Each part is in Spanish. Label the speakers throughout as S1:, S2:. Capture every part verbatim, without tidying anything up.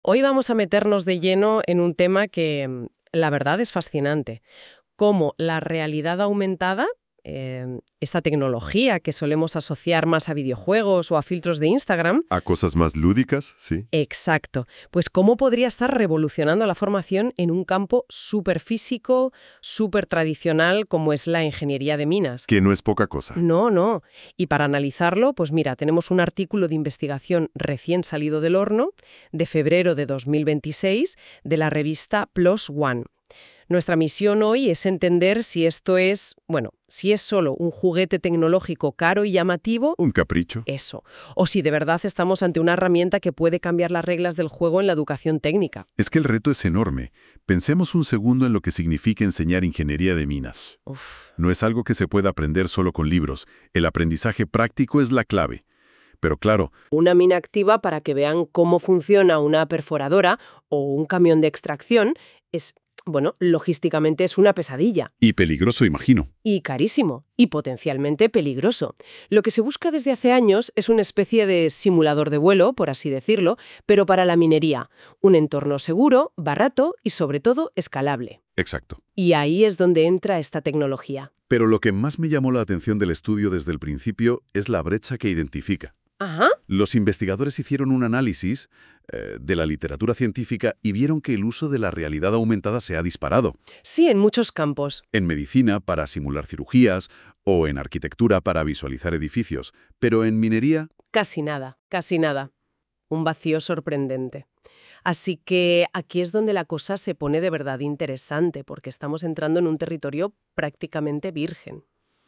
S1: Hoy vamos a meternos de lleno en un tema que, mm, la verdad, es fascinante. Cómo la realidad aumentada, eh, esta tecnología que solemos asociar más a videojuegos o a filtros de Instagram,
S2: A cosas más lúdicas, sí.
S1: exacto, pues cómo podría estar revolucionando la formación en un campo súper físico, súper tradicional como es la ingeniería de minas.
S2: Que no es poca cosa.
S1: No, no. Y para analizarlo, pues mira, tenemos un artículo de investigación recién salido del horno, de febrero de dos mil veintiséis, de la revista PLOS ONE. Nuestra misión hoy es entender si esto es, bueno, si es solo un juguete tecnológico caro y llamativo,
S2: Un capricho.
S1: eso, o si de verdad estamos ante una herramienta que puede cambiar las reglas del juego en la educación técnica.
S2: Es que el reto es enorme. Pensemos un segundo en lo que significa enseñar ingeniería de minas.
S1: Uf.
S2: No es algo que se pueda aprender solo con libros. El aprendizaje práctico es la clave. Pero claro,
S1: Una mina activa para que vean cómo funciona una perforadora o un camión de extracción es, bueno, logísticamente es una pesadilla.
S2: y peligroso, imagino.
S1: Y carísimo, y potencialmente peligroso. Lo que se busca desde hace años es una especie de simulador de vuelo, por así decirlo, pero para la minería. Un entorno seguro, barato y sobre todo escalable.
S2: Exacto.
S1: Y ahí es donde entra esta tecnología.
S2: Pero lo que más me llamó la atención del estudio desde el principio es la brecha que identifica.
S1: Ajá.
S2: Los investigadores hicieron un análisis eh, de la literatura científica y vieron que el uso de la realidad aumentada se ha disparado.
S1: Sí, en muchos campos.
S2: En medicina para simular cirugías o en arquitectura para visualizar edificios, pero en minería,
S1: Casi nada, casi nada. Un vacío sorprendente. Así que aquí es donde la cosa se pone de verdad interesante, porque estamos entrando en un territorio prácticamente virgen.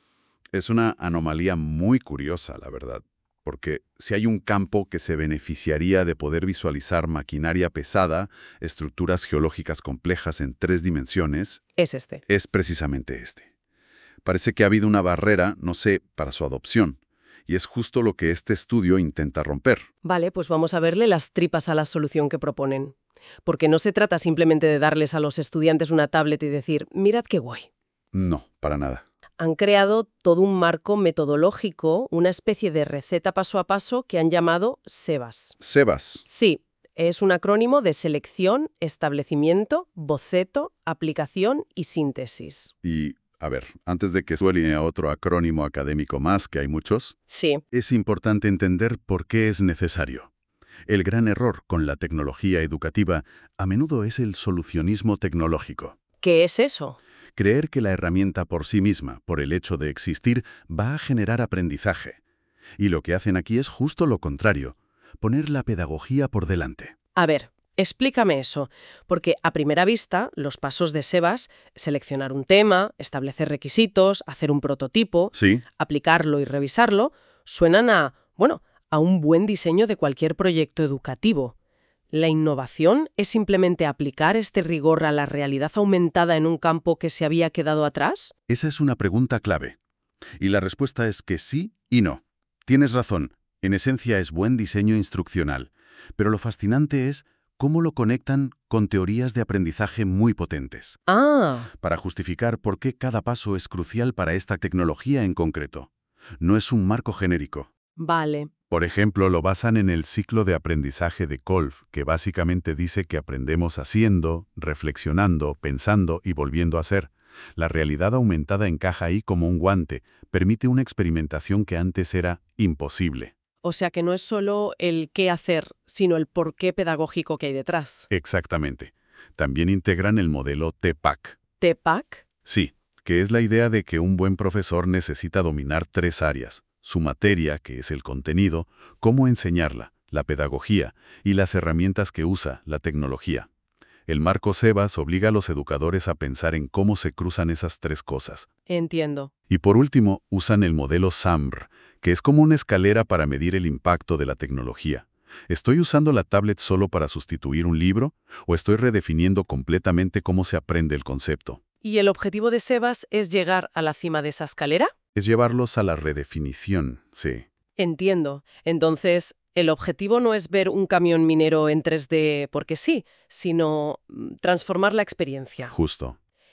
S2: es una anomalía muy curiosa, la verdad, porque si hay un campo que se beneficiaría de poder visualizar maquinaria pesada, estructuras geológicas complejas en tres dimensiones,
S1: Es este.
S2: es precisamente este. Parece que ha habido una barrera, no sé, para su adopción, y es justo lo que este estudio intenta romper.
S1: Vale, pues vamos a verle las tripas a la solución que proponen. Porque no se trata simplemente de darles a los estudiantes una tablet y decir, mirad qué guay.
S2: No, para nada.
S1: Han creado todo un marco metodológico, una especie de receta paso a paso que han llamado SEBAS.
S2: Sebas,
S1: Sí, es un acrónimo de selección, establecimiento, boceto, aplicación y síntesis.
S2: y a ver, antes de que suene a otro acrónimo académico más, que hay muchos,
S1: Sí,
S2: es importante entender por qué es necesario. El gran error con la tecnología educativa a menudo es el solucionismo tecnológico.
S1: ¿qué es eso?
S2: Creer que la herramienta por sí misma, por el hecho de existir, va a generar aprendizaje. Y lo que hacen aquí es justo lo contrario, poner la pedagogía por delante.
S1: A ver, explícame eso, porque a primera vista los pasos de SEBAS, seleccionar un tema, establecer requisitos, hacer un prototipo,
S2: Sí,
S1: aplicarlo y revisarlo, suenan a, bueno, a un buen diseño de cualquier proyecto educativo. ¿La innovación es simplemente aplicar este rigor a la realidad aumentada en un campo que se había quedado atrás?
S2: esa es una pregunta clave. Y la respuesta es que sí y no. Tienes razón, en esencia es buen diseño instruccional, pero lo fascinante es cómo lo conectan con teorías de aprendizaje muy potentes,
S1: Ah,
S2: para justificar por qué cada paso es crucial para esta tecnología en concreto. No es un marco genérico.
S1: vale.
S2: Por ejemplo, lo basan en el ciclo de aprendizaje de Kolb, que básicamente dice que aprendemos haciendo, reflexionando, pensando y volviendo a hacer. La realidad aumentada encaja ahí como un guante, permite una experimentación que antes era imposible.
S1: O sea que no es solo el qué hacer, sino el porqué pedagógico que hay detrás.
S2: Exactamente. También integran el modelo T PAC.
S1: ¿T PAC?
S2: Sí, que es la idea de que un buen profesor necesita dominar tres áreas: su materia, que es el contenido, cómo enseñarla, la pedagogía, y las herramientas que usa, la tecnología. El marco SEBAS obliga a los educadores a pensar en cómo se cruzan esas tres cosas.
S1: Entiendo.
S2: Y por último, usan el modelo SAMR, que es como una escalera para medir el impacto de la tecnología. ¿Estoy usando la tablet solo para sustituir un libro o estoy redefiniendo completamente cómo se aprende el concepto?
S1: ¿Y el objetivo de SEBAS es llegar a la cima de esa escalera?
S2: Es llevarlos a la redefinición, sí.
S1: Entiendo. Entonces, el objetivo no es ver un camión minero en tres D porque sí, sino mm, transformar la experiencia.
S2: Justo.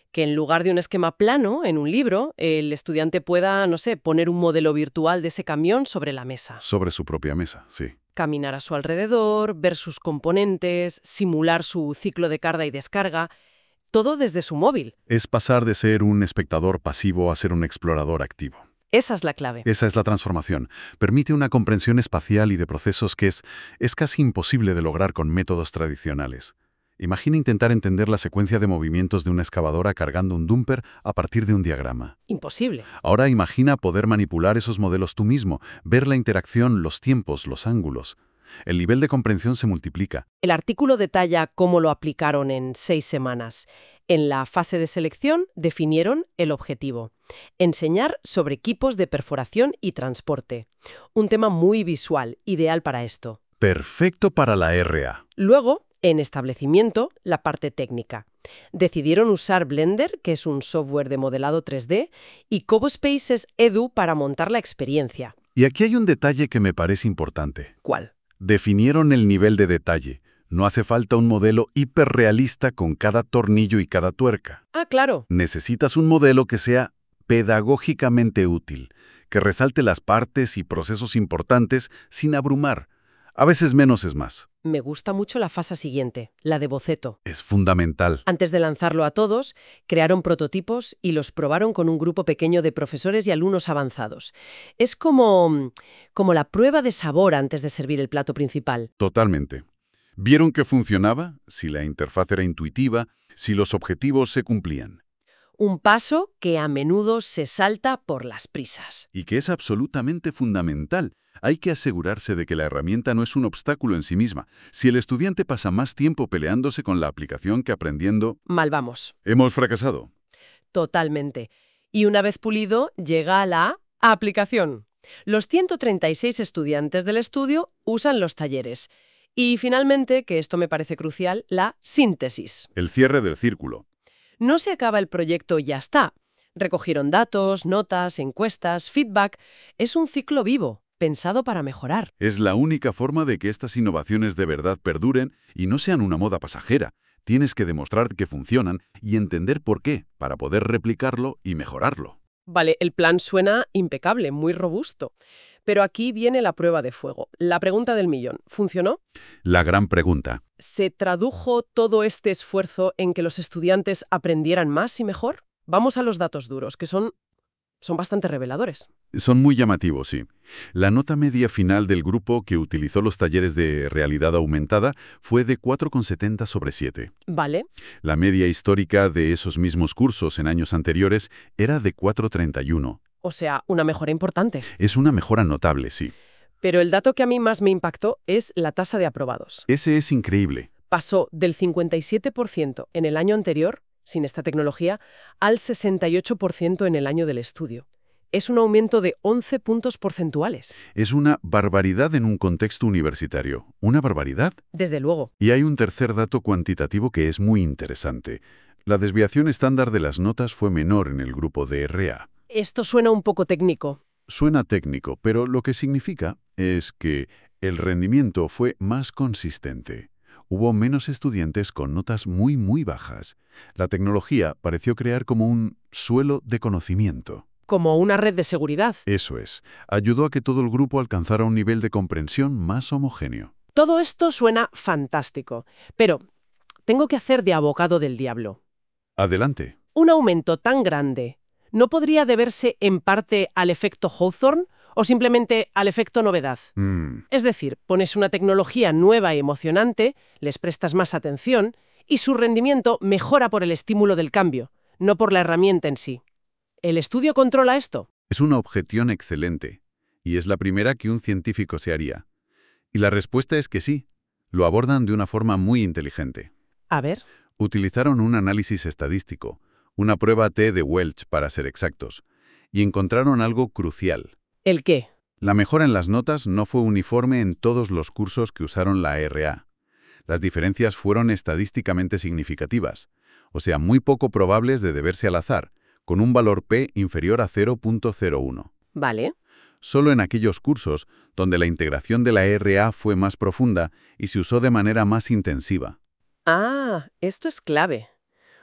S1: Que en lugar de un esquema plano en un libro, el estudiante pueda, no sé, poner un modelo virtual de ese camión sobre la mesa.
S2: Sobre su propia mesa, sí.
S1: Caminar a su alrededor, ver sus componentes, simular su ciclo de carga y descarga, todo desde su móvil.
S2: Es pasar de ser un espectador pasivo a ser un explorador activo.
S1: Esa es la clave.
S2: Esa es la transformación. Permite una comprensión espacial y de procesos que es, es casi imposible de lograr con métodos tradicionales. Imagina intentar entender la secuencia de movimientos de una excavadora cargando un dumper a partir de un diagrama.
S1: Imposible.
S2: Ahora imagina poder manipular esos modelos tú mismo, ver la interacción, los tiempos, los ángulos. El nivel de comprensión se multiplica.
S1: El artículo detalla cómo lo aplicaron en seis semanas. En la fase de selección definieron el objetivo: enseñar sobre equipos de perforación y transporte. Un tema muy visual, ideal para esto.
S2: Perfecto para la R A.
S1: Luego, en establecimiento, la parte técnica. Decidieron usar Blender, que es un software de modelado tres D, y CoboSpaces Edu para montar la experiencia.
S2: Y aquí hay un detalle que me parece importante.
S1: ¿Cuál?
S2: Definieron el nivel de detalle. No hace falta un modelo hiperrealista con cada tornillo y cada tuerca.
S1: Ah, claro.
S2: Necesitas un modelo que sea pedagógicamente útil, que resalte las partes y procesos importantes sin abrumar. A veces menos es más.
S1: Me gusta mucho la fase siguiente, la de boceto.
S2: Es fundamental.
S1: Antes de lanzarlo a todos, crearon prototipos y los probaron con un grupo pequeño de profesores y alumnos avanzados. Es como, como la prueba de sabor antes de servir el plato principal.
S2: Totalmente. Vieron que funcionaba, si la interfaz era intuitiva, si los objetivos se cumplían.
S1: Un paso que a menudo se salta por las prisas.
S2: Y que es absolutamente fundamental. Hay que asegurarse de que la herramienta no es un obstáculo en sí misma. Si el estudiante pasa más tiempo peleándose con la aplicación que aprendiendo,
S1: Mal vamos.
S2: hemos fracasado.
S1: Totalmente. Y una vez pulido, llega la aplicación. Los ciento treinta y seis estudiantes del estudio usan los talleres. Y finalmente, que esto me parece crucial, la síntesis.
S2: El cierre del círculo.
S1: No se acaba el proyecto y ya está. Recogieron datos, notas, encuestas, feedback. Es un ciclo vivo, pensado para mejorar.
S2: Es la única forma de que estas innovaciones de verdad perduren y no sean una moda pasajera. Tienes que demostrar que funcionan y entender por qué, para poder replicarlo y mejorarlo.
S1: Vale, el plan suena impecable, muy robusto. Pero aquí viene la prueba de fuego. La pregunta del millón. ¿Funcionó?
S2: La gran pregunta.
S1: ¿Se tradujo todo este esfuerzo en que los estudiantes aprendieran más y mejor? Vamos a los datos duros, que son, son bastante reveladores.
S2: Son muy llamativos, sí. La nota media final del grupo que utilizó los talleres de realidad aumentada fue de cuatro coma setenta sobre siete.
S1: Vale.
S2: La media histórica de esos mismos cursos en años anteriores era de cuatro coma treinta y uno.
S1: O sea, una mejora importante.
S2: Es una mejora notable, sí.
S1: Pero el dato que a mí más me impactó es la tasa de aprobados.
S2: Ese es increíble.
S1: Pasó del cincuenta y siete por ciento en el año anterior, sin esta tecnología, al sesenta y ocho por ciento en el año del estudio. Es un aumento de once puntos porcentuales.
S2: Es una barbaridad en un contexto universitario. ¿Una barbaridad?
S1: Desde luego.
S2: Y hay un tercer dato cuantitativo que es muy interesante. La desviación estándar de las notas fue menor en el grupo de R A.
S1: Esto suena un poco técnico.
S2: Suena técnico, pero lo que significa es que el rendimiento fue más consistente. Hubo menos estudiantes con notas muy, muy bajas. La tecnología pareció crear como un suelo de conocimiento.
S1: Como una red de seguridad.
S2: Eso es. Ayudó a que todo el grupo alcanzara un nivel de comprensión más homogéneo.
S1: Todo esto suena fantástico. Pero tengo que hacer de abogado del diablo.
S2: Adelante.
S1: Un aumento tan grande, ¿no podría deberse en parte al efecto Hawthorne o simplemente al efecto novedad?
S2: Mm.
S1: Es decir, pones una tecnología nueva y emocionante, les prestas más atención y su rendimiento mejora por el estímulo del cambio, no por la herramienta en sí. ¿El estudio controla esto?
S2: Es una objeción excelente, y es la primera que un científico se haría. Y la respuesta es que sí. Lo abordan de una forma muy inteligente.
S1: A ver.
S2: Utilizaron un análisis estadístico, una prueba T de Welch para ser exactos, y encontraron algo crucial.
S1: ¿El qué?
S2: La mejora en las notas no fue uniforme en todos los cursos que usaron la R A. Las diferencias fueron estadísticamente significativas, o sea, muy poco probables de deberse al azar, con un valor P inferior a cero punto cero uno.
S1: Vale.
S2: Solo en aquellos cursos donde la integración de la R A fue más profunda y se usó de manera más intensiva.
S1: Ah, esto es clave.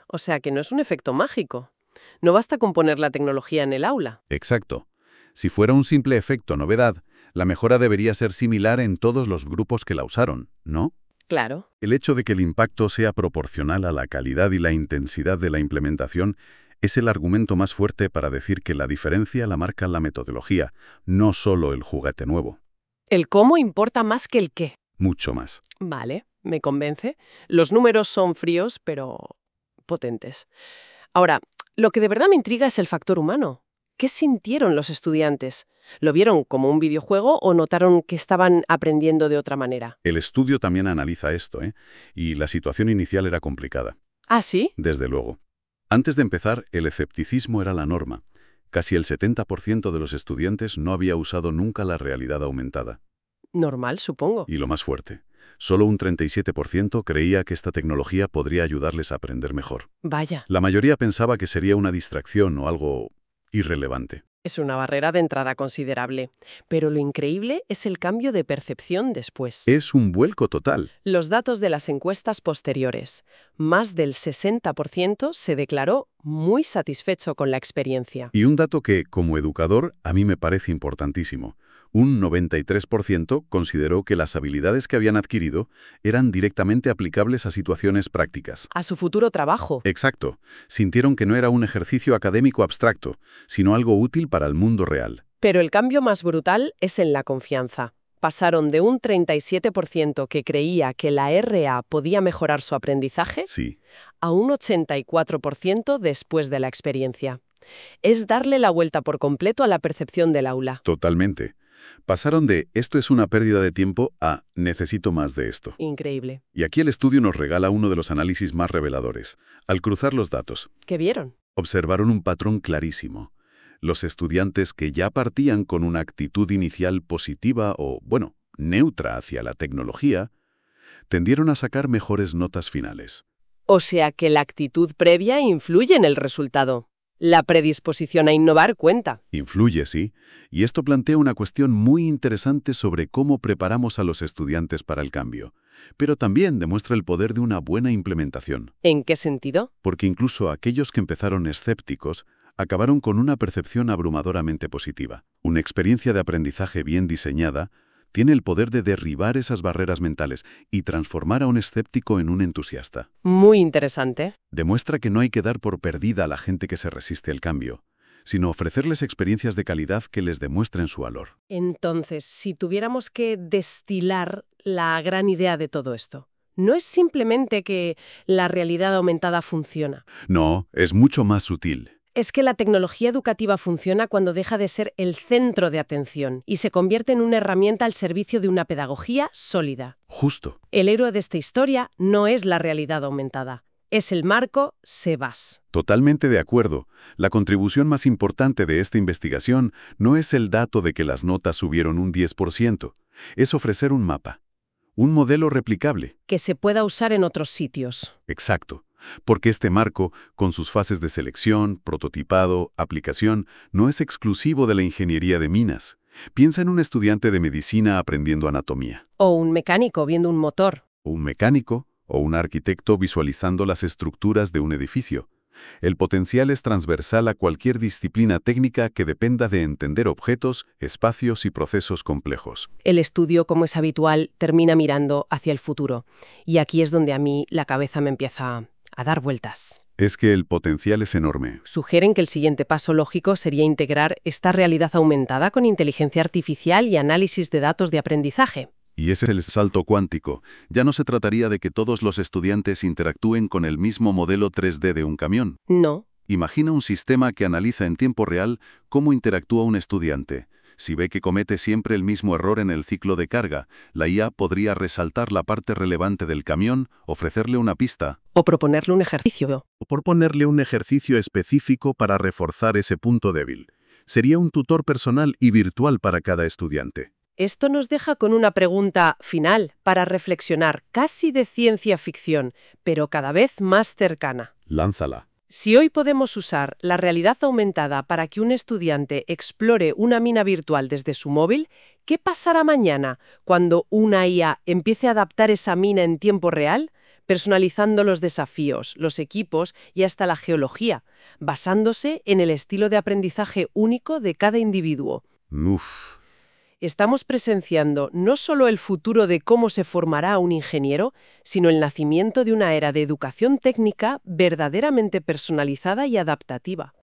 S1: O sea que no es un efecto mágico. No basta con poner la tecnología en el aula.
S2: Exacto. Si fuera un simple efecto novedad, la mejora debería ser similar en todos los grupos que la usaron, ¿no?
S1: Claro.
S2: El hecho de que el impacto sea proporcional a la calidad y la intensidad de la implementación es el argumento más fuerte para decir que la diferencia la marca la metodología, no solo el juguete nuevo.
S1: El cómo importa más que el qué.
S2: Mucho más.
S1: Vale, me convence. Los números son fríos, pero potentes. Ahora, lo que de verdad me intriga es el factor humano. ¿Qué sintieron los estudiantes? ¿Lo vieron como un videojuego o notaron que estaban aprendiendo de otra manera?
S2: El estudio también analiza esto, ¿eh? Y la situación inicial era complicada.
S1: ¿Ah, sí?
S2: Desde luego. Antes de empezar, el escepticismo era la norma. Casi el setenta por ciento de los estudiantes no había usado nunca la realidad aumentada.
S1: Normal, supongo.
S2: Y lo más fuerte, solo un treinta y siete por ciento creía que esta tecnología podría ayudarles a aprender mejor.
S1: Vaya.
S2: La mayoría pensaba que sería una distracción o algo irrelevante.
S1: Es una barrera de entrada considerable. Pero lo increíble es el cambio de percepción después.
S2: Es un vuelco total.
S1: Los datos de las encuestas posteriores. Más del sesenta por ciento se declaró muy satisfecho con la experiencia.
S2: Y un dato que, como educador, a mí me parece importantísimo. Un noventa y tres por ciento consideró que las habilidades que habían adquirido eran directamente aplicables a situaciones prácticas.
S1: A su futuro trabajo.
S2: Exacto. Sintieron que no era un ejercicio académico abstracto, sino algo útil para el mundo real.
S1: Pero el cambio más brutal es en la confianza. Pasaron de un treinta y siete por ciento que creía que la R A podía mejorar su aprendizaje
S2: Sí.
S1: a un ochenta y cuatro por ciento después de la experiencia. Es darle la vuelta por completo a la percepción del aula.
S2: Totalmente. Pasaron de «esto es una pérdida de tiempo» a «necesito más de esto».
S1: Increíble.
S2: Y aquí el estudio nos regala uno de los análisis más reveladores. Al cruzar los datos,
S1: ¿Qué vieron?
S2: observaron un patrón clarísimo. Los estudiantes que ya partían con una actitud inicial positiva o, bueno, neutra hacia la tecnología, tendieron a sacar mejores notas finales.
S1: O sea que la actitud previa influye en el resultado. La predisposición a innovar cuenta.
S2: Influye, sí, y esto plantea una cuestión muy interesante sobre cómo preparamos a los estudiantes para el cambio, pero también demuestra el poder de una buena implementación,
S1: ¿En qué sentido?
S2: porque incluso aquellos que empezaron escépticos acabaron con una percepción abrumadoramente positiva. Una experiencia de aprendizaje bien diseñada tiene el poder de derribar esas barreras mentales y transformar a un escéptico en un entusiasta.
S1: Muy interesante.
S2: Demuestra que no hay que dar por perdida a la gente que se resiste al cambio, sino ofrecerles experiencias de calidad que les demuestren su valor.
S1: Entonces, si tuviéramos que destilar la gran idea de todo esto, no es simplemente que la realidad aumentada funciona.
S2: No, es mucho más sutil.
S1: Es que la tecnología educativa funciona cuando deja de ser el centro de atención y se convierte en una herramienta al servicio de una pedagogía sólida.
S2: Justo.
S1: El héroe de esta historia no es la realidad aumentada, es el marco Sebas.
S2: Totalmente de acuerdo. La contribución más importante de esta investigación no es el dato de que las notas subieron un diez por ciento, es ofrecer un mapa, un modelo replicable.
S1: Que se pueda usar en otros sitios.
S2: Exacto. Porque este marco, con sus fases de selección, prototipado, aplicación, no es exclusivo de la ingeniería de minas. Piensa en un estudiante de medicina aprendiendo anatomía.
S1: O un mecánico viendo un motor.
S2: O un mecánico, o un arquitecto visualizando las estructuras de un edificio. El potencial es transversal a cualquier disciplina técnica que dependa de entender objetos, espacios y procesos complejos.
S1: El estudio, como es habitual, termina mirando hacia el futuro. Y aquí es donde a mí la cabeza me empieza a dar vueltas.
S2: Es que el potencial es enorme.
S1: Sugieren que el siguiente paso lógico sería integrar esta realidad aumentada con inteligencia artificial y análisis de datos de aprendizaje.
S2: Y ese es el salto cuántico. Ya no se trataría de que todos los estudiantes interactúen con el mismo modelo tres D de un camión.
S1: No.
S2: Imagina un sistema que analiza en tiempo real cómo interactúa un estudiante. Si ve que comete siempre el mismo error en el ciclo de carga, la I A podría resaltar la parte relevante del camión, ofrecerle una pista.
S1: O proponerle un ejercicio.
S2: O proponerle un ejercicio específico para reforzar ese punto débil. Sería un tutor personal y virtual para cada estudiante.
S1: Esto nos deja con una pregunta final para reflexionar, casi de ciencia ficción, pero cada vez más cercana.
S2: Lánzala.
S1: Si hoy podemos usar la realidad aumentada para que un estudiante explore una mina virtual desde su móvil, ¿qué pasará mañana cuando una I A empiece a adaptar esa mina en tiempo real? personalizando los desafíos, los equipos y hasta la geología, basándose en el estilo de aprendizaje único de cada individuo.
S2: Uf.
S1: Estamos presenciando no solo el futuro de cómo se formará un ingeniero, sino el nacimiento de una era de educación técnica verdaderamente personalizada y adaptativa.